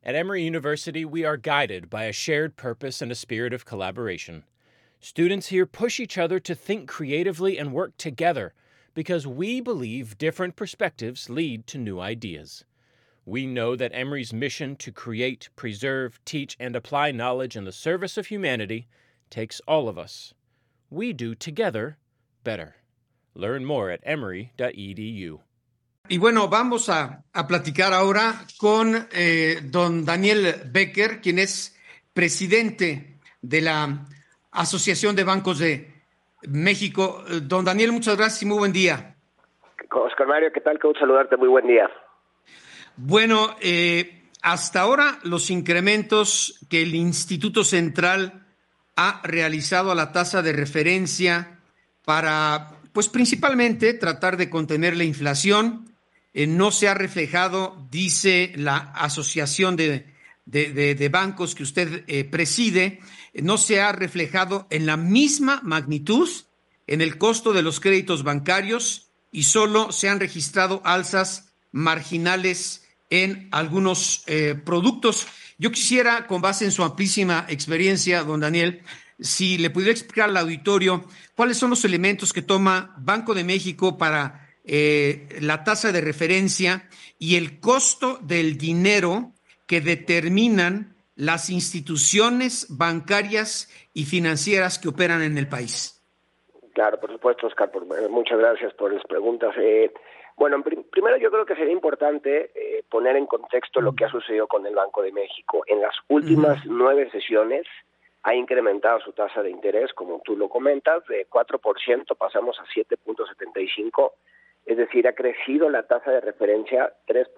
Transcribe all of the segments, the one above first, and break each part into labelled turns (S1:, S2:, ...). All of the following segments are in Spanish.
S1: At Emory University, we are guided by a shared purpose and a spirit of collaboration. Students here push each other to think creatively and work together because we believe different perspectives lead to new ideas. We know that Emory's mission to create, preserve, teach, and apply knowledge in the service of humanity takes all of us. We do together better. Learn more at emory.edu.
S2: Y bueno, vamos a platicar ahora con don Daniel Becker, quien es presidente de la Asociación de Bancos de México. Don Daniel, muchas gracias y muy buen día.
S3: Oscar Mario, ¿qué tal? Qué gusto saludarte, muy buen día.
S2: Bueno, hasta ahora los incrementos que el Instituto Central ha realizado a la tasa de referencia para, pues principalmente, tratar de contener la inflación, no se ha reflejado, dice la Asociación de Bancos que usted preside, no se ha reflejado en la misma magnitud en el costo de los créditos bancarios y solo se han registrado alzas marginales en algunos productos. Yo quisiera, con base en su amplísima experiencia, don Daniel, si le pudiera explicar al auditorio cuáles son los elementos que toma Banco de México para la tasa de referencia y el costo del dinero que determinan las instituciones bancarias y financieras que operan en el país.
S3: Claro, por supuesto, Oscar, muchas gracias por las preguntas. Bueno, primero yo creo que sería importante poner en contexto lo que ha sucedido con el Banco de México. En las últimas 9 sesiones ha incrementado su tasa de interés, como tú lo comentas, de 4% pasamos a 7.75%, es decir, ha crecido la tasa de referencia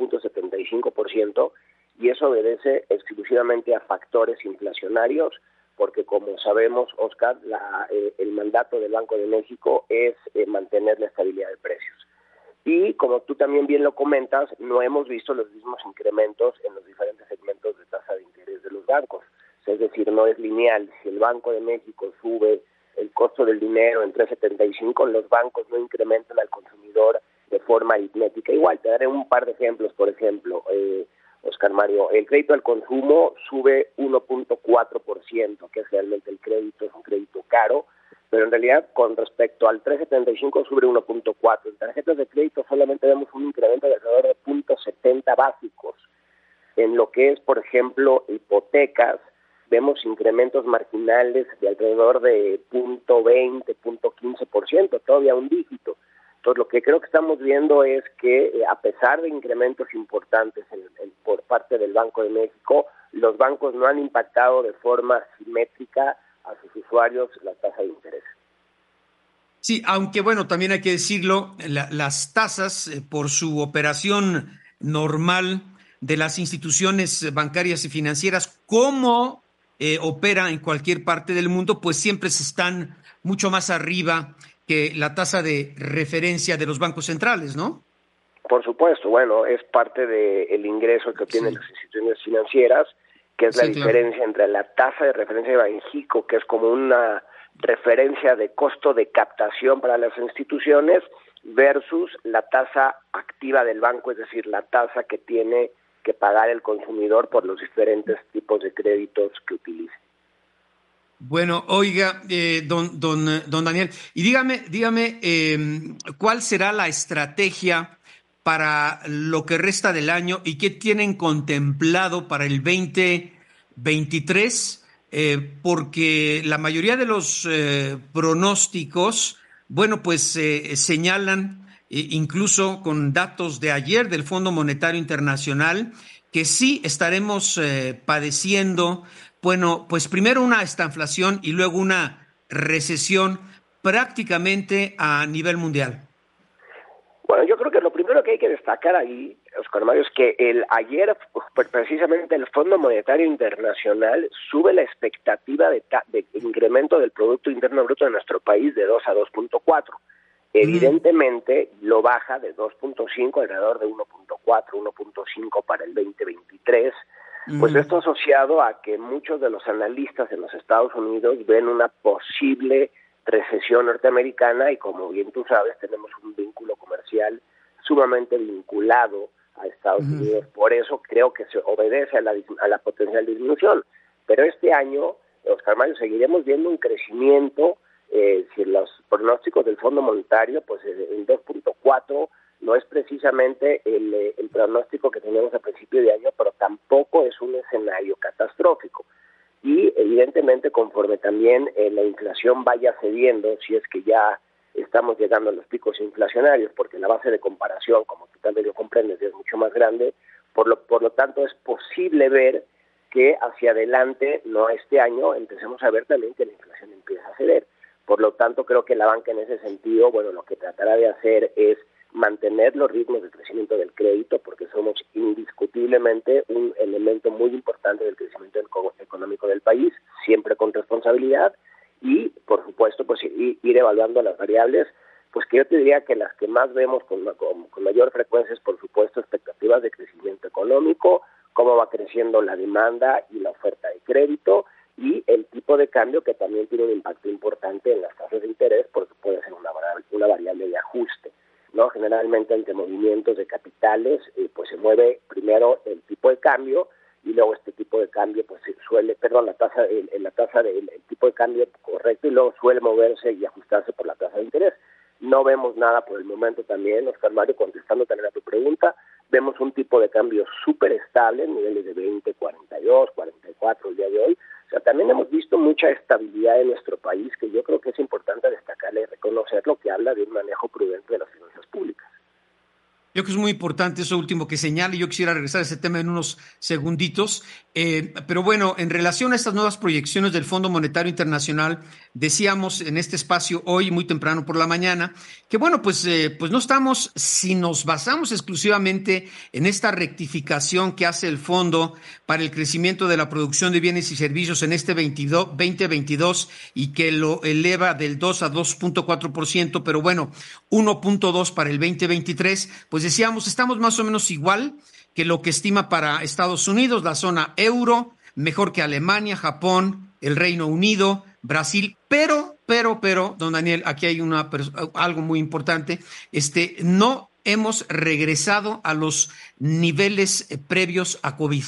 S3: 3.75%, y eso obedece exclusivamente a factores inflacionarios, porque como sabemos, Oscar, el mandato del Banco de México es mantener la estabilidad de precios. Y como tú también bien lo comentas, no hemos visto los mismos incrementos en los diferentes segmentos de tasa de interés de los bancos. Es decir, no es lineal. Si el Banco de México sube el costo del dinero en 3.75, los bancos no incrementan al consumidor de forma aritmética. Igual, te daré un par de ejemplos. Por ejemplo, Oscar Mario, el crédito al consumo sube 1.4%, que es realmente el crédito, es un crédito caro, pero en realidad con respecto al 3.75 sube 1.4. En tarjetas de crédito solamente vemos un incremento de alrededor de 0.70 básicos. En lo que es, por ejemplo, hipotecas, vemos incrementos marginales de alrededor de 0.20, 0.15%, todavía un dígito. Entonces, lo que creo que estamos viendo es que, a pesar de incrementos importantes por parte del Banco de México, los bancos no han impactado de forma simétrica a sus usuarios la tasa de interés.
S2: Sí, aunque bueno, también hay que decirlo, las tasas por su operación normal de las instituciones bancarias y financieras, como opera en cualquier parte del mundo, pues siempre están mucho más arriba que la tasa de referencia de los bancos centrales, ¿no?
S3: Por supuesto, bueno, es parte del ingreso que obtienen las instituciones financieras, que es la diferencia entre la tasa de referencia de Banxico, que es como una referencia de costo de captación para las instituciones, versus la tasa activa del banco, es decir, la tasa que tiene que pagar el consumidor por los diferentes tipos de créditos que utilice.
S2: Bueno, oiga, don Daniel, y dígame, ¿cuál será la estrategia para lo que resta del año y qué tienen contemplado para el 2023? Porque la mayoría de los pronósticos, bueno, pues señalan, incluso con datos de ayer del Fondo Monetario Internacional, que sí estaremos padeciendo, bueno, pues primero una estanflación y luego una recesión prácticamente a nivel mundial.
S3: Bueno, yo creo que lo primero que hay que destacar ahí, Oscar Mario, es que ayer precisamente el Fondo Monetario Internacional sube la expectativa de incremento del Producto Interno Bruto de nuestro país de 2 a 2.4. Evidentemente lo baja de 2.5 alrededor de 1.4, 1.5 para el 2023. Pues esto asociado a que muchos de los analistas en los Estados Unidos ven una posible recesión norteamericana y, como bien tú sabes, tenemos un vínculo comercial sumamente vinculado a Estados Unidos. Por eso creo que se obedece a la potencial disminución. Pero este año, Oscar Mario, seguiremos viendo un crecimiento, si los pronósticos del Fondo Monetario, pues en 2.4 no es precisamente el pronóstico que teníamos a principio de año, pero tampoco es un escenario catastrófico. Y evidentemente conforme también la inflación vaya cediendo, si es que ya estamos llegando a los picos inflacionarios, porque la base de comparación, como tú también lo comprendes, es mucho más grande, por lo tanto es posible ver que hacia adelante, no este año, empecemos a ver también que la inflación empieza a ceder. Por lo tanto, creo que la banca en ese sentido, bueno, lo que tratará de hacer es mantener los ritmos de crecimiento del crédito, porque somos indiscutiblemente un elemento muy importante del crecimiento económico del país, siempre con responsabilidad, y por supuesto pues ir evaluando las variables, pues que yo te diría que las que más vemos con mayor frecuencia es por supuesto expectativas de crecimiento económico, cómo va creciendo la demanda y la oferta de crédito, y el tipo de cambio, que también tiene un impacto importante en las tasas de interés, porque puede ser una variable de ajuste, ¿no? Generalmente ante movimientos de capitales, pues se mueve primero el tipo de cambio, y luego este tipo de cambio pues el tipo de cambio correcto, y luego suele moverse y ajustarse por la tasa de interés. No vemos nada por el momento también, Oscar Mario, contestando también a tu pregunta, vemos un tipo de cambio súper estable, en niveles de 20, 42, 44 el día de hoy. O sea, también hemos visto mucha estabilidad en nuestro país, que yo creo que es importante destacarle y reconocerlo, que habla de un manejo prudente de las finanzas públicas.
S2: Yo creo que es muy importante eso último que señala, y yo quisiera regresar a ese tema en unos segunditos. Pero bueno, en relación a estas nuevas proyecciones del Fondo Monetario Internacional, decíamos en este espacio hoy, muy temprano por la mañana, que bueno, pues no estamos, si nos basamos exclusivamente en esta rectificación que hace el Fondo para el crecimiento de la producción de bienes y servicios en este 2022 y que lo eleva del 2 a 2.4%, pero bueno, 1.2 para el 2023, pues decíamos, estamos más o menos igual que lo que estima para Estados Unidos, la zona euro, mejor que Alemania, Japón, el Reino Unido, Brasil, pero, don Daniel, aquí hay algo muy importante, no hemos regresado a los niveles previos a COVID.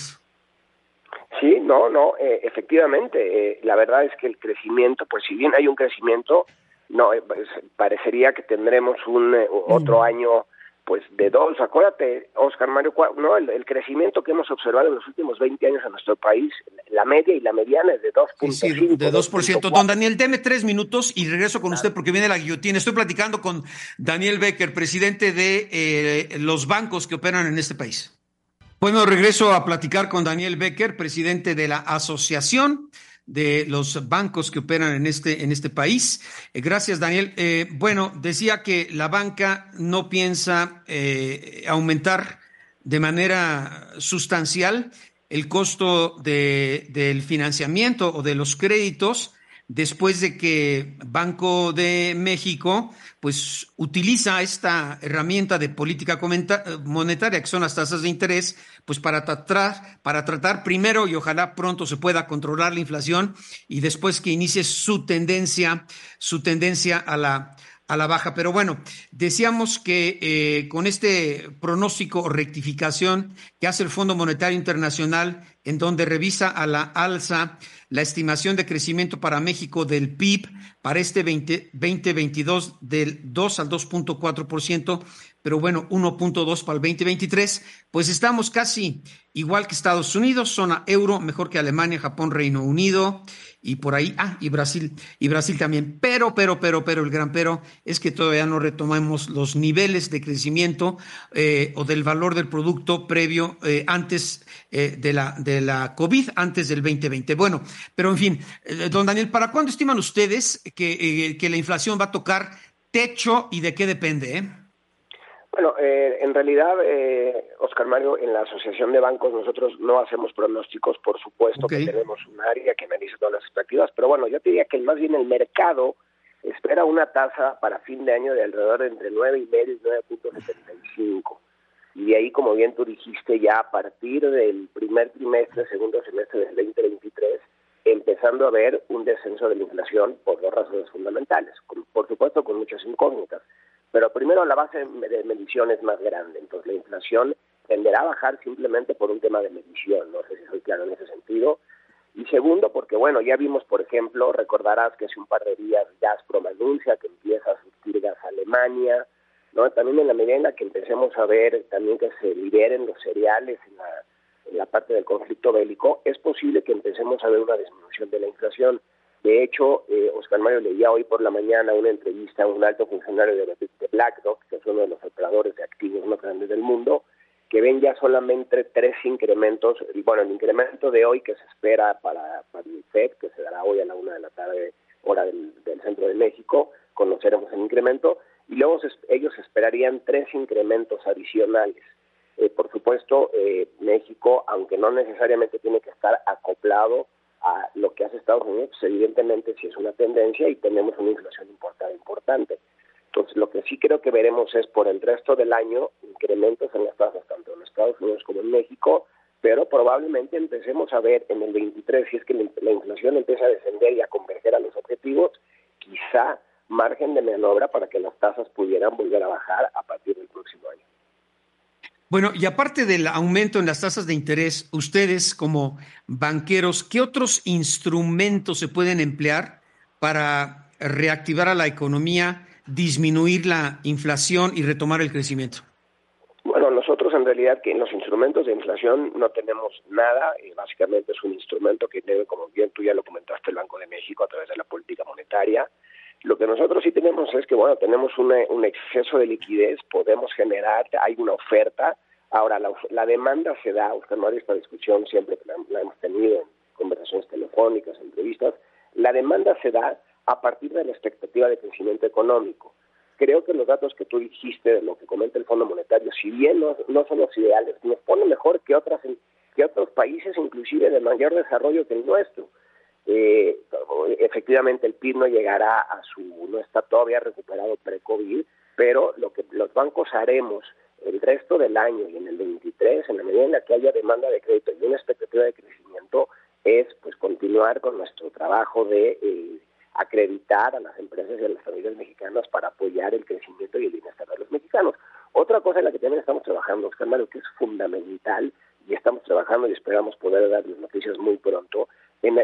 S3: Sí, no, efectivamente, la verdad es que el crecimiento, pues si bien hay un crecimiento, no, pues, parecería que tendremos otro año pues de 2. Acuérdate, Oscar Mario, no, el crecimiento que hemos observado en los últimos 20 años en nuestro país, la media y la mediana es de 2.5%.
S2: Sí, de 2%. Don Daniel, deme 3 minutos y regreso con usted porque viene la guillotina. Estoy platicando con Daniel Becker, presidente de los bancos que operan en este país. Bueno, regreso a platicar con Daniel Becker, presidente de la Asociación de los bancos que operan en este país. Gracias, Daniel. Bueno, decía que la banca no piensa aumentar de manera sustancial el costo del financiamiento o de los créditos después de que Banco de México pues utiliza esta herramienta de política monetaria, que son las tasas de interés, pues para tratar primero, y ojalá pronto se pueda controlar la inflación, y después que inicie su tendencia a la baja. Pero bueno, decíamos que con este pronóstico o rectificación que hace el Fondo Monetario Internacional, en donde revisa a la alza la estimación de crecimiento para México del PIB para este 2022 del 2 al 2.4%, pero bueno, 1.2 para el 2023, pues estamos casi igual que Estados Unidos, zona euro, mejor que Alemania, Japón, Reino Unido, y por ahí, y Brasil también, pero el gran pero es que todavía no retomamos los niveles de crecimiento o del valor del producto previo antes de la COVID, antes del 2020. Bueno, pero en fin, don Daniel, ¿para cuándo estiman ustedes que la inflación va a tocar techo y de qué depende?
S3: Bueno, en realidad, Oscar Mario, en la Asociación de Bancos nosotros no hacemos pronósticos, por supuesto que tenemos un área que analiza todas las expectativas, pero bueno, yo te diría que más bien el mercado espera una tasa para fin de año de alrededor de entre 9.5 y 9.75. Y de ahí, como bien tú dijiste, ya a partir del primer trimestre, segundo semestre del 2023, empezando a ver un descenso de la inflación por 2 razones fundamentales, por supuesto con muchas incógnitas. Pero primero la base de medición es más grande, entonces la inflación tenderá a bajar simplemente por un tema de medición, no sé si soy claro en ese sentido. Y segundo, porque bueno, ya vimos, por ejemplo, recordarás que hace un par de días Gazprom anuncia que empieza a surtir gas a Alemania, ¿no? También en la medida en la que empecemos a ver también que se liberen los cereales en la parte del conflicto bélico, es posible que empecemos a ver una disminución de la inflación. De hecho, Oscar Mario, leía hoy por la mañana una entrevista a un alto funcionario de BlackRock, que es uno de los operadores de activos más grandes del mundo, que ven ya solamente 3 incrementos. Bueno, el incremento de hoy que se espera para el FED, que se dará hoy a la 1 de la tarde, hora del centro de México, conoceremos el incremento, y luego ellos esperarían 3 incrementos adicionales. Por supuesto, México, aunque no necesariamente tiene que estar acoplado a lo que hace Estados Unidos, pues evidentemente sí es una tendencia y tenemos una inflación importante. Entonces, lo que sí creo que veremos es por el resto del año incrementos en las tasas, tanto en Estados Unidos como en México, pero probablemente empecemos a ver en el 23, si es que la inflación empieza a descender y a converger a los objetivos, quizá margen de maniobra para que las tasas pudieran volver a bajar a partir del próximo año.
S2: Bueno, y aparte del aumento en las tasas de interés, ustedes como banqueros, ¿qué otros instrumentos se pueden emplear para reactivar a la economía, disminuir la inflación y retomar el crecimiento?
S3: Bueno, nosotros en realidad que en los instrumentos de inflación no tenemos nada, básicamente es un instrumento que debe, como bien tú ya lo comentaste, el Banco de México a través de la política monetaria. Lo que nosotros sí tenemos es que, bueno, tenemos un exceso de liquidez, podemos generar, hay una oferta. Ahora, la demanda se da, Oscar Mario, esta discusión siempre que la hemos tenido en conversaciones telefónicas, entrevistas, la demanda se da a partir de la expectativa de crecimiento económico. Creo que los datos que tú dijiste de lo que comenta el Fondo Monetario, si bien no son los ideales, nos pone mejor que otros países, inclusive de mayor desarrollo que el nuestro. Efectivamente el PIB no llegará no está todavía recuperado pre-COVID, pero lo que los bancos haremos el resto del año y en el 23, en la medida en la que haya demanda de crédito y una expectativa de crecimiento, es pues continuar con nuestro trabajo de acreditar a las empresas y a las familias mexicanas para apoyar el crecimiento y el bienestar de los mexicanos. Otra cosa en la que también estamos trabajando, Oscar Mario, que es fundamental, y estamos trabajando y esperamos poder darles noticias muy pronto, en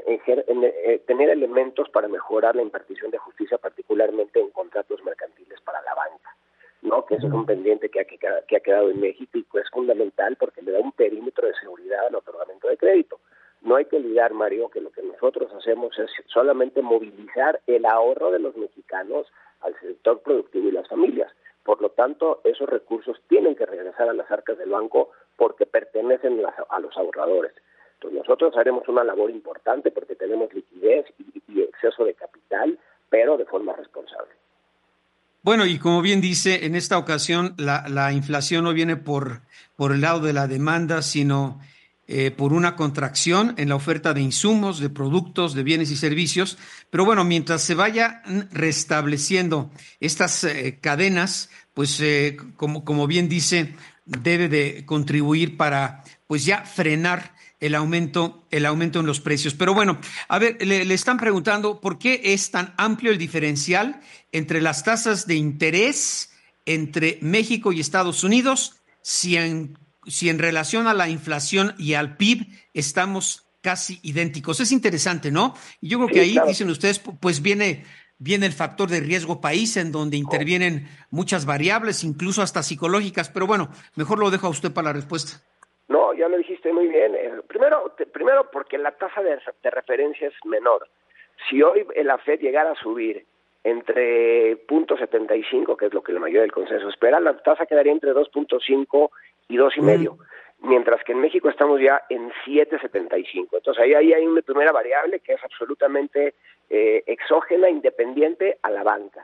S3: tener elementos para mejorar la impartición de justicia, particularmente en contratos mercantiles para la banca, ¿no? Que eso es un pendiente que ha quedado en México y que es fundamental porque le da un perímetro de seguridad al otorgamiento de crédito. No hay que olvidar, Mario, que lo que nosotros hacemos es solamente movilizar el ahorro de los mexicanos al sector productivo y las familias. Por lo tanto, esos recursos tienen que regresar a las arcas del banco porque pertenecen a los ahorradores. Entonces, nosotros haremos una labor importante porque tenemos liquidez y exceso de capital, pero de forma responsable.
S2: Bueno, y como bien dice, en esta ocasión la inflación no viene por el lado de la demanda, sino por una contracción en la oferta de insumos, de productos, de bienes y servicios. Pero bueno, mientras se vaya restableciendo estas cadenas, pues como bien dice, debe de contribuir para pues ya frenar el aumento en los precios. Pero bueno, a ver, le están preguntando por qué es tan amplio el diferencial entre las tasas de interés entre México y Estados Unidos, si en relación a la inflación y al PIB estamos casi idénticos. Es interesante, ¿no? Y yo creo que ahí, claro, dicen ustedes, pues viene el factor de riesgo país, en donde intervienen muchas variables, incluso hasta psicológicas. Pero bueno, mejor lo dejo a usted para la respuesta.
S3: No, ya lo dijiste muy bien. Primero porque la tasa de referencia es menor. Si hoy la FED llegara a subir entre 0.75, que es lo que la mayoría del consenso espera, la tasa quedaría entre 2.5 y 2.5, mientras que en México estamos ya en 7.75. Entonces ahí hay una primera variable que es absolutamente exógena, independiente a la banca.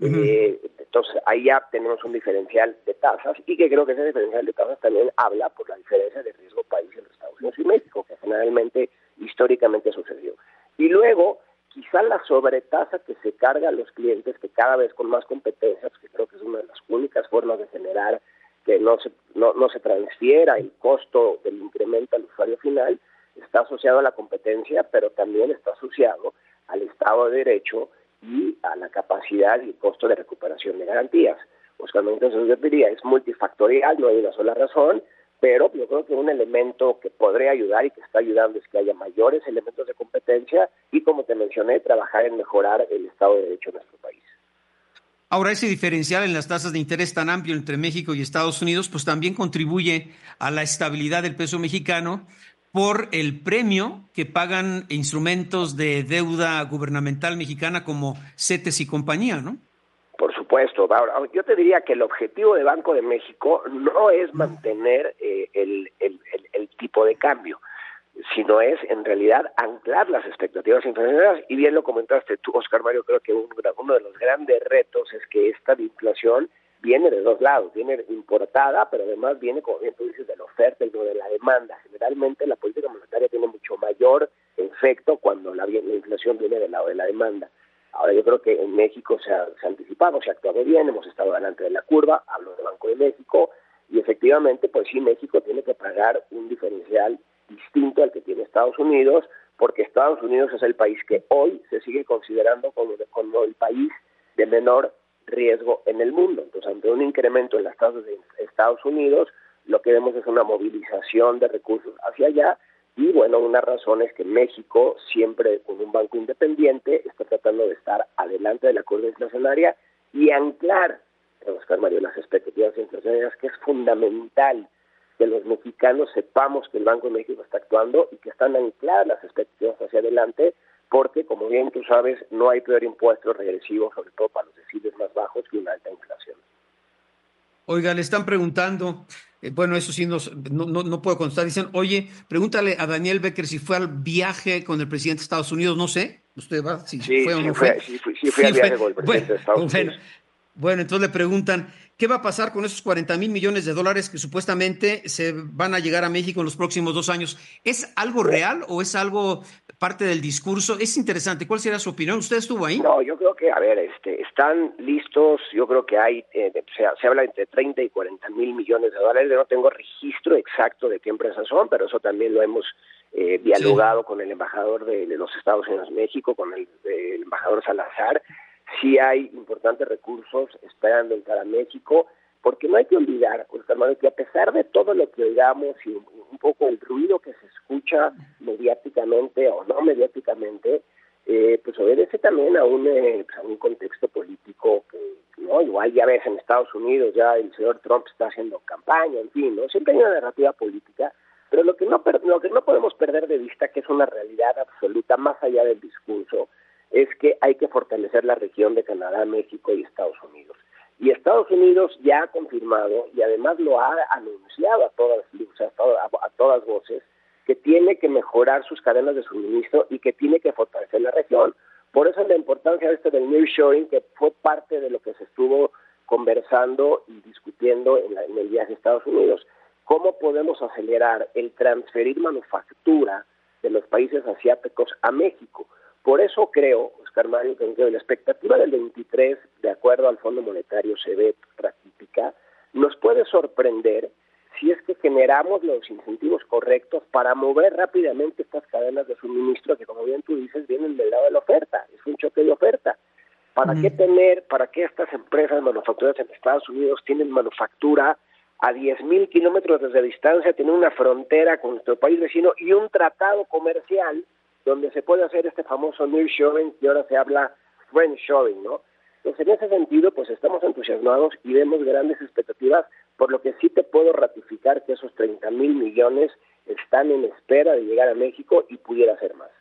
S3: Entonces ahí ya tenemos un diferencial de tasas y que creo que ese diferencial de tasas también habla por la diferencia de riesgo país entre Estados Unidos y México, que generalmente históricamente sucedió. Y luego quizá la sobretasa que se carga a los clientes, que cada vez con más competencias, que creo que es una de las únicas formas de generar que no se transfiera el costo del incremento al usuario final, está asociado a la competencia, pero también está asociado al Estado de Derecho y a la capacidad y costo de recuperación de garantías. Entonces yo diría, es multifactorial, no hay una sola razón, pero yo creo que un elemento que podría ayudar y que está ayudando es que haya mayores elementos de competencia y, como te mencioné, trabajar en mejorar el Estado de Derecho en nuestro país.
S2: Ahora, ese diferencial en las tasas de interés tan amplio entre México y Estados Unidos, pues también contribuye a la estabilidad del peso mexicano por el premio que pagan instrumentos de deuda gubernamental mexicana como CETES y compañía, ¿no?
S3: Por supuesto. Ahora, yo te diría que el objetivo de Banco de México no es mantener el tipo de cambio, sino es, en realidad, anclar las expectativas inflacionarias. Y bien lo comentaste tú, Oscar Mario, creo que uno de los grandes retos es que esta inflación viene de dos lados, viene importada, pero además viene, como bien tú dices, de la oferta y no de la demanda. Generalmente la política monetaria tiene mucho mayor efecto cuando la inflación viene del lado de la demanda. Ahora, yo creo que en México se ha anticipado, se ha actuado bien, hemos estado delante de la curva, hablo del Banco de México, y efectivamente, pues sí, México tiene que pagar un diferencial distinto al que tiene Estados Unidos, porque Estados Unidos es el país que hoy se sigue considerando como el país de menor riesgo en el mundo. Entonces, ante un incremento en las tasas de Estados Unidos, lo que vemos es una movilización de recursos hacia allá. Y bueno, una razón es que México, siempre con un banco independiente, está tratando de estar adelante de la curva inflacionaria y anclar, Oscar Mario, las expectativas inflacionarias, que es fundamental que los mexicanos sepamos que el Banco de México está actuando y que están ancladas las expectativas hacia adelante, porque, como bien tú sabes, no hay peor impuesto regresivo, sobre todo para los deciles más bajos, que una alta inflación.
S2: Oiga, le están preguntando, bueno, eso sí no puedo contestar, dicen, oye, pregúntale a Daniel Becker si fue al viaje con el presidente de Estados Unidos, no sé, usted va, si
S3: sí,
S2: fue o no
S3: fue. Sí, fui al viaje con el presidente de Estados
S2: Unidos.
S3: Unidos.
S2: Bueno, entonces le preguntan, ¿qué va a pasar con esos 40,000 millones de dólares que supuestamente se van a llegar a México en los próximos 2 años? ¿Es algo real o es algo parte del discurso? Es interesante. ¿Cuál será su opinión? ¿Usted estuvo ahí?
S3: No, yo creo que, a ver, están listos. Yo creo que hay, se habla entre 30 y 40,000 millones de dólares. Yo no tengo registro exacto de qué empresas son, pero eso también lo hemos dialogado con el embajador de los Estados Unidos en México, con el embajador Salazar. Sí hay importantes recursos esperando entrar a México, porque no hay que olvidar, Oscar Manuel, que a pesar de todo lo que oigamos y un poco el ruido que se escucha mediáticamente o no mediáticamente, pues obedece también a un contexto político que, ¿no? Igual ya ves en Estados Unidos, ya el señor Trump está haciendo campaña, en fin, ¿no? Siempre hay una narrativa política, pero lo que no podemos perder de vista, que es una realidad absoluta más allá del discurso, es que hay que fortalecer la región de Canadá, México y Estados Unidos. Y Estados Unidos ya ha confirmado, y además lo ha anunciado a todas voces, que tiene que mejorar sus cadenas de suministro y que tiene que fortalecer la región. Por eso la importancia de del nearshoring, que fue parte de lo que se estuvo conversando y discutiendo en el viaje a Estados Unidos. ¿Cómo podemos acelerar el transferir manufactura de los países asiáticos a México? Por eso creo, Oscar Mario, que la expectativa del 23, de acuerdo al Fondo Monetario, se ve raquítica. Nos puede sorprender si es que generamos los incentivos correctos para mover rápidamente estas cadenas de suministro que, como bien tú dices, vienen del lado de la oferta. Es un choque de oferta. ¿Para qué estas empresas manufactureras en Estados Unidos tienen manufactura a 10,000 kilómetros desde distancia, tienen una frontera con nuestro país vecino y un tratado comercial donde se puede hacer este famoso nearshoring, y ahora se habla friendshoring, ¿no? Entonces, en ese sentido, pues estamos entusiasmados y vemos grandes expectativas, por lo que sí te puedo ratificar que esos 30,000 millones están en espera de llegar a México y pudiera ser más.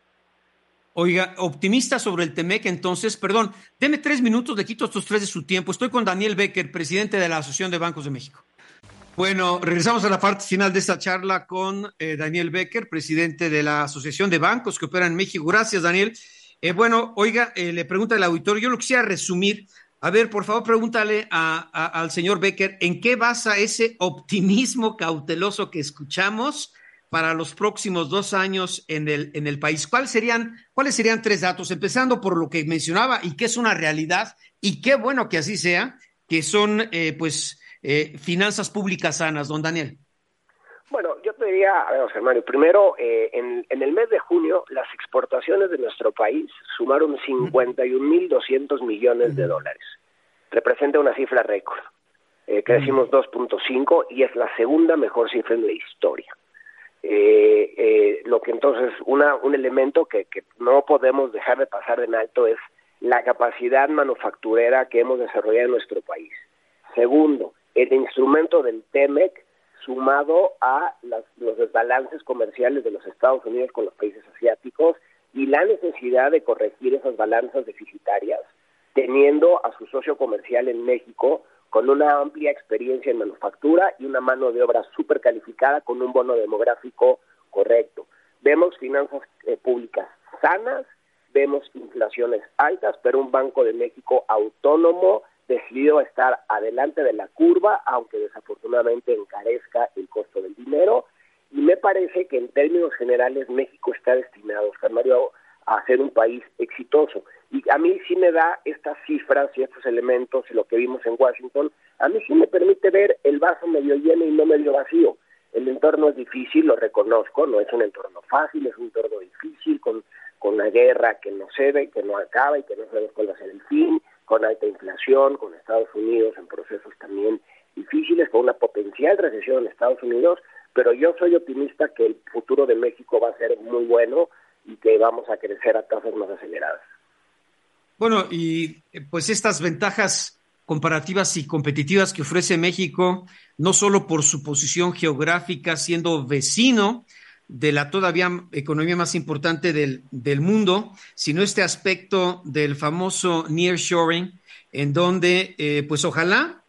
S2: Oiga, optimista sobre el TEMEC, entonces, perdón, deme 3 minutos, le quito estos 3 de su tiempo. Estoy con Daniel Becker, presidente de la Asociación de Bancos de México. Bueno, regresamos a la parte final de esta charla con Daniel Becker, presidente de la Asociación de Bancos que operan en México. Gracias, Daniel. Bueno, oiga, le pregunta el auditorio, yo lo quisiera resumir. A ver, por favor, pregúntale al señor Becker, ¿en qué basa ese optimismo cauteloso que escuchamos para los próximos 2 años en el país? ¿Cuáles serían 3 datos? Empezando por lo que mencionaba y que es una realidad, y qué bueno que así sea, que son, finanzas públicas sanas, don Daniel.
S3: Bueno, yo te diría, a ver, José Mario, primero, en el mes de junio, las exportaciones de nuestro país sumaron 51,200 millones de dólares. Representa una cifra récord. crecimos 2.5 y es la segunda mejor cifra en la historia. Lo que entonces, un elemento que no podemos dejar de pasar en alto es la capacidad manufacturera que hemos desarrollado en nuestro país. Segundo, el instrumento del TEMEC sumado a los desbalances comerciales de los Estados Unidos con los países asiáticos y la necesidad de corregir esas balanzas deficitarias, teniendo a su socio comercial en México con una amplia experiencia en manufactura y una mano de obra súper calificada con un bono demográfico correcto. Vemos finanzas públicas sanas, vemos inflaciones altas, pero un Banco de México autónomo, decidido a estar adelante de la curva, aunque desafortunadamente encarezca el costo del dinero, y me parece que en términos generales México está destinado, Oscar Mario, a ser un país exitoso. Y a mí sí me da estas cifras y estos elementos y lo que vimos en Washington, a mí sí me permite ver el vaso medio lleno y no medio vacío. El entorno es difícil, lo reconozco, no es un entorno fácil, es un entorno difícil, con una guerra que no cede, que no acaba y que no sabemos cuál va a ser el fin, con alta inflación, con Estados Unidos en procesos también difíciles, con una potencial recesión en Estados Unidos, pero yo soy optimista que el futuro de México va a ser muy bueno y que vamos a crecer a tasas más aceleradas.
S2: Bueno, y pues estas ventajas comparativas y competitivas que ofrece México, no solo por su posición geográfica, siendo vecino de la todavía economía más importante del mundo, sino este aspecto del famoso nearshoring, en donde pues ojalá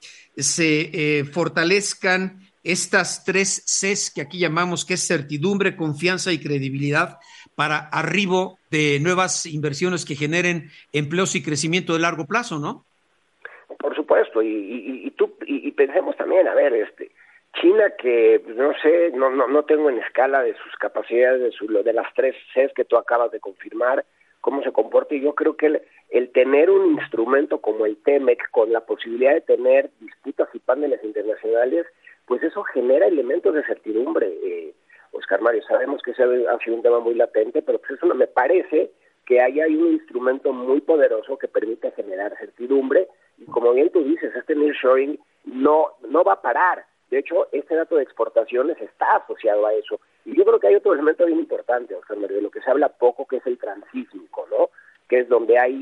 S2: se fortalezcan estas 3 Cs que aquí llamamos, que es certidumbre, confianza y credibilidad, para arribo de nuevas inversiones que generen empleos y crecimiento de largo plazo, ¿no?
S3: Por supuesto, y pensemos también, a ver, China, que no sé, no tengo en escala de sus capacidades, de las 3 Cs que tú acabas de confirmar, cómo se comporta, y yo creo que el tener un instrumento como el TEMEC, con la posibilidad de tener disputas y paneles internacionales, pues eso genera elementos de certidumbre, Oscar Mario. Sabemos que ese ha sido un tema muy latente, pero pues eso me parece que ahí hay un instrumento muy poderoso que permite generar certidumbre, y como bien tú dices, este nearshoring no va a parar. De hecho, este dato de exportaciones está asociado a eso. Y yo creo que hay otro elemento bien importante, Oscar Mario, de lo que se habla poco, que es el transísmico, ¿no? Que es donde hay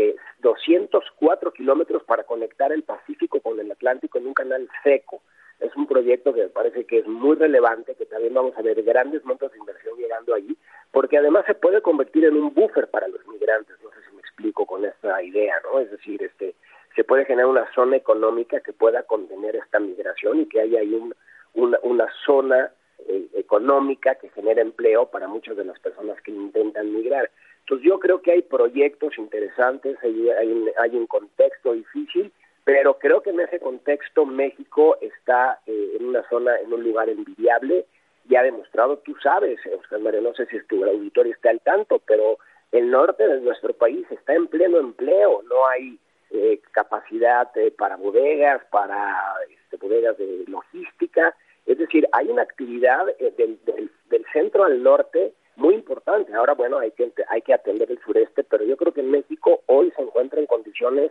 S3: 204 kilómetros para conectar el Pacífico con el Atlántico en un canal seco. Es un proyecto que me parece que es muy relevante, que también vamos a ver grandes montos de inversión llegando allí, porque además se puede convertir en un buffer para los migrantes. No sé si me explico con esta idea, ¿no? Es decir, se puede generar una zona económica que pueda contener esta migración y que haya ahí una zona económica que genere empleo para muchas de las personas que intentan migrar. Entonces yo creo que hay proyectos interesantes, hay un contexto difícil, pero creo que en ese contexto México está en una zona, en un lugar envidiable, y ha demostrado, tú sabes, Oscar Mario, no sé si tu auditorio está al tanto, pero el norte de nuestro país está en pleno empleo, no hay capacidad para bodegas, para bodegas de logística, es decir, hay una actividad del centro al norte muy importante. Ahora, bueno, hay que atender el sureste, pero yo creo que México hoy se encuentra en condiciones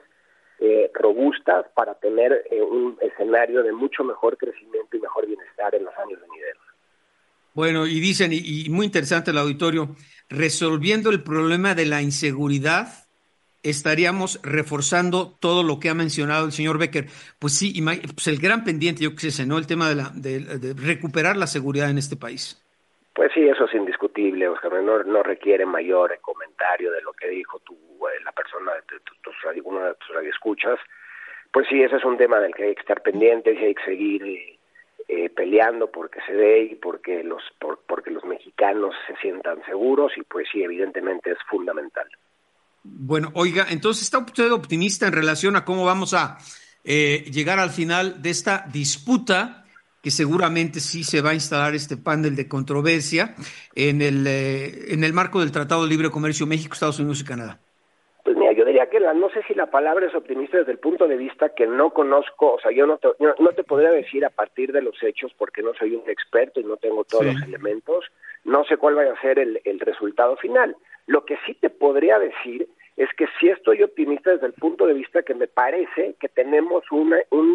S3: robustas para tener un escenario de mucho mejor crecimiento y mejor bienestar en los años venideros.
S2: Bueno, y dicen, y muy interesante el auditorio, resolviendo el problema de la inseguridad, estaríamos reforzando todo lo que ha mencionado el señor Becker. Pues sí, pues el gran pendiente, yo creo que es ese, ¿no? El tema de recuperar la seguridad en este país.
S3: Pues sí, eso es indiscutible, Oscar. No requiere mayor comentario de lo que dijo la persona de uno de tus radioescuchas. Pues sí, ese es un tema del que hay que estar pendientes y hay que seguir peleando porque se dé y porque los mexicanos se sientan seguros, y pues sí, evidentemente es fundamental.
S2: Bueno, oiga, entonces, ¿está usted optimista en relación a cómo vamos a llegar al final de esta disputa, que seguramente sí se va a instalar este panel de controversia en el marco del Tratado de Libre Comercio México, Estados Unidos y Canadá?
S3: Pues mira, yo diría que no sé si la palabra es optimista desde el punto de vista que no conozco, o sea, yo no te podría decir a partir de los hechos, porque no soy un experto y no tengo todos los elementos, no sé cuál vaya a ser el resultado final. Lo que sí te podría decir es que sí estoy optimista desde el punto de vista que me parece que tenemos un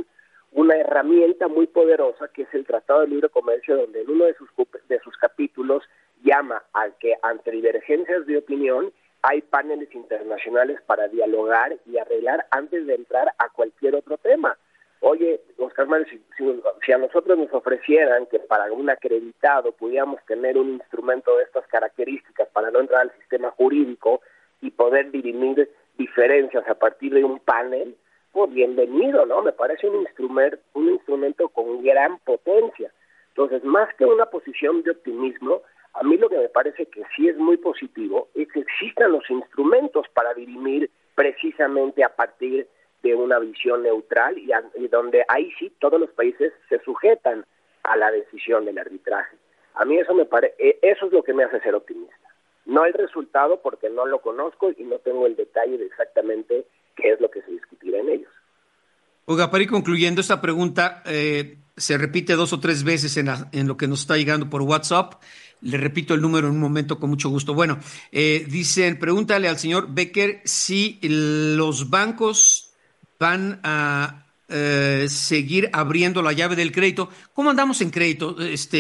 S3: una herramienta muy poderosa que es el Tratado de Libre Comercio, donde en uno de sus capítulos llama a que ante divergencias de opinión hay paneles internacionales para dialogar y arreglar antes de entrar a cualquier otro tema. Oye, Oscar Mario, si a nosotros nos ofrecieran que para un acreditado pudiéramos tener un instrumento de estas características para no entrar al sistema jurídico y poder dirimir diferencias a partir de un panel, pues bienvenido, ¿no? Me parece un instrumento con gran potencia. Entonces, más que una posición de optimismo, a mí lo que me parece que sí es muy positivo es que existan los instrumentos para dirimir precisamente a partir de una visión neutral y donde ahí sí todos los países se sujetan a la decisión del arbitraje. A mí eso es lo que me hace ser optimista. No el resultado, porque no lo conozco y no tengo el detalle de exactamente qué es lo que se discutirá en ellos.
S2: Oiga, para ir concluyendo, esta pregunta se repite 2 o 3 veces en lo que nos está llegando por WhatsApp. Le repito el número en un momento con mucho gusto. Bueno, dicen, pregúntale al señor Becker si los bancos van a seguir abriendo la llave del crédito. ¿Cómo andamos en crédito?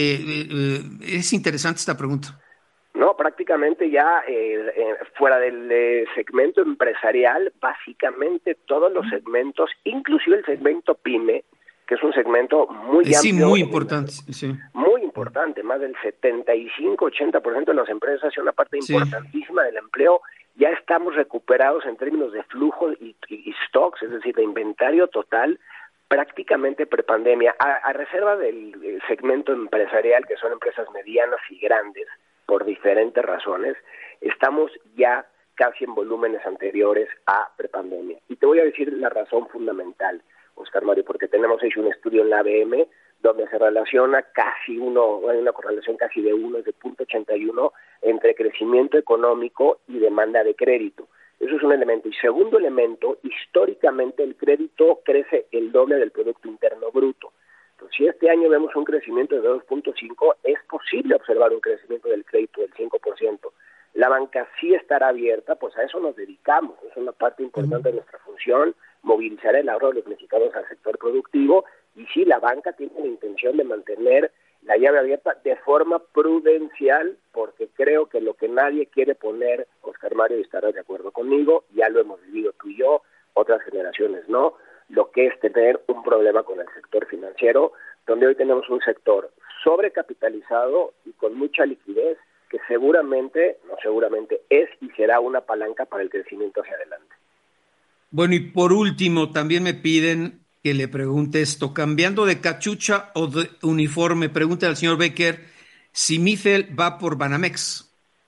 S2: Es interesante esta pregunta.
S3: No, prácticamente ya fuera del segmento empresarial, básicamente todos los segmentos, inclusive el segmento PYME, que es un segmento muy amplio.
S2: Sí, muy importante. Sí.
S3: Muy importante, más del 75-80% de las empresas hace una parte importantísima del empleo. Ya estamos recuperados en términos de flujo y stocks, es decir, de inventario total, prácticamente prepandemia, a reserva del segmento empresarial, que son empresas medianas y grandes, por diferentes razones, estamos ya casi en volúmenes anteriores a prepandemia. Y te voy a decir la razón fundamental, Oscar Mario, porque tenemos hecho un estudio en la ABM donde se relaciona hay una correlación casi de 1, es de 0.81, entre crecimiento económico y demanda de crédito. Eso es un elemento. Y segundo elemento, históricamente el crédito crece el doble del Producto Interno Bruto. Entonces, si este año vemos un crecimiento de 2.5, es posible observar un crecimiento del crédito del 5%. La banca sí estará abierta, pues a eso nos dedicamos. Es una parte importante de nuestra función, movilizar el ahorro de los mexicanos al sector productivo. Y sí, la banca tiene la intención de mantener la llave abierta de forma prudencial, porque creo que lo que nadie quiere poner, Oscar Mario, y estarás de acuerdo conmigo, ya lo hemos vivido tú y yo, otras generaciones no, lo que es tener un problema con el sector financiero, donde hoy tenemos un sector sobrecapitalizado y con mucha liquidez, que seguramente es y será una palanca para el crecimiento hacia adelante.
S2: Bueno, y por último, también me piden que le pregunte esto, cambiando de cachucha o de uniforme, pregúntale al señor Becker si Mifel va por Banamex.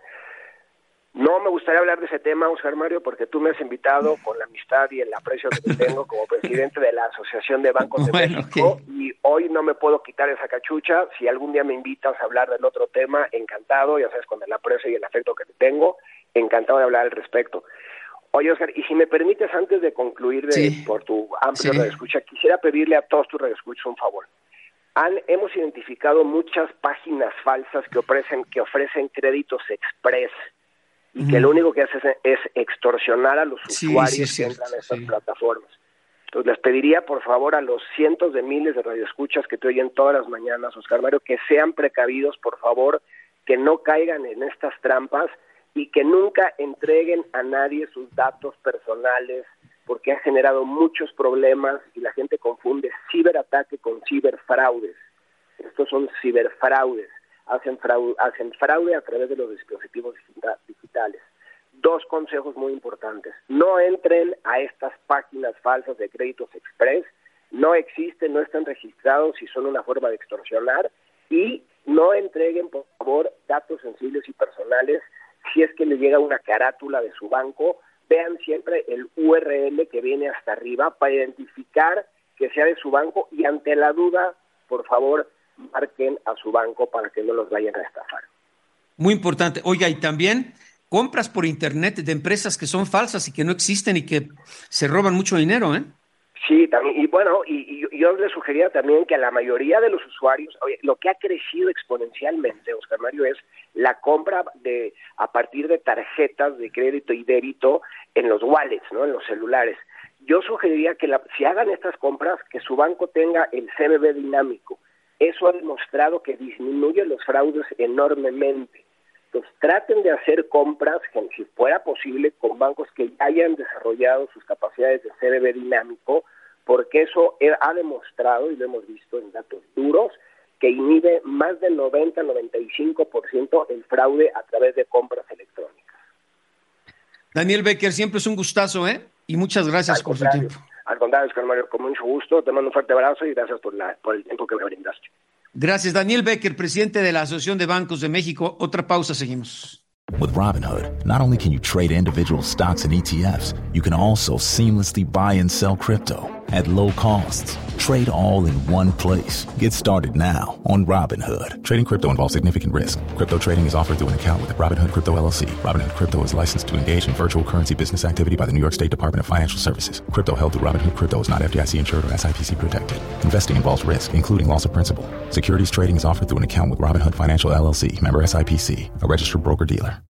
S3: No me gustaría hablar de ese tema, Oscar Mario, porque tú me has invitado con la amistad y el aprecio que te tengo como presidente de la Asociación de Bancos de México, y hoy no me puedo quitar esa cachucha. Si algún día me invitas a hablar del otro tema, encantado, ya sabes, con el aprecio y el afecto que te tengo, encantado de hablar al respecto. Oye, Oscar, y si me permites, antes de concluir por tu amplia radioescucha, quisiera pedirle a todos tus radioescuchas un favor. Hemos identificado muchas páginas falsas que ofrecen créditos express, y que lo único que hace es extorsionar a los usuarios que entran a estas plataformas. Entonces les pediría por favor a los cientos de miles de radioescuchas que te oyen todas las mañanas, Oscar Mario, que sean precavidos, por favor, que no caigan en estas trampas y que nunca entreguen a nadie sus datos personales, porque ha generado muchos problemas y la gente confunde ciberataque con ciberfraudes. Estos son ciberfraudes. Hacen fraude a través de los dispositivos digitales. 2 consejos muy importantes. No entren a estas páginas falsas de créditos express. No existen, no están registrados y son una forma de extorsionar. Y no entreguen, por favor, datos sensibles y personales. Si es que les llega una carátula de su banco, vean siempre el URL que viene hasta arriba para identificar que sea de su banco, y ante la duda, por favor, marquen a su banco para que no los vayan a estafar.
S2: Muy importante. Oiga, y también compras por internet de empresas que son falsas y que no existen y que se roban mucho dinero, ¿eh?
S3: Sí, también, y bueno, y yo les sugería también que a la mayoría de los usuarios, lo que ha crecido exponencialmente, Oscar Mario, es la compra a partir de tarjetas de crédito y débito en los wallets, ¿no? En los celulares. yo sugeriría que si hagan estas compras, que su banco tenga el CBB dinámico. Eso ha demostrado que disminuye los fraudes enormemente. Entonces, traten de hacer compras, que si fuera posible, con bancos que ya hayan desarrollado sus capacidades de CBB dinámico, porque eso ha demostrado, y lo hemos visto en datos duros, que inhibe más del 90-95% el fraude a través de compras electrónicas.
S2: Daniel Becker, siempre es un gustazo, y muchas gracias por su tiempo.
S3: Al contrario, Oscar Mario, con mucho gusto, te mando un fuerte abrazo y gracias por el tiempo que me brindaste.
S2: Gracias, Daniel Becker, presidente de la Asociación de Bancos de México. Otra pausa, seguimos.
S4: With Robinhood, not only can you trade individual stocks and ETFs, you can also seamlessly buy and sell crypto at low costs. Trade all in one place. Get started now on Robinhood. Trading crypto involves significant risk. Crypto trading is offered through an account with Robinhood Crypto LLC. Robinhood Crypto is licensed to engage in virtual currency business activity by the New York State Department of Financial Services. Crypto held through Robinhood Crypto is not FDIC insured or SIPC protected. Investing involves risk, including loss of principal. Securities trading is offered through an account with Robinhood Financial LLC, member SIPC, a registered broker-dealer.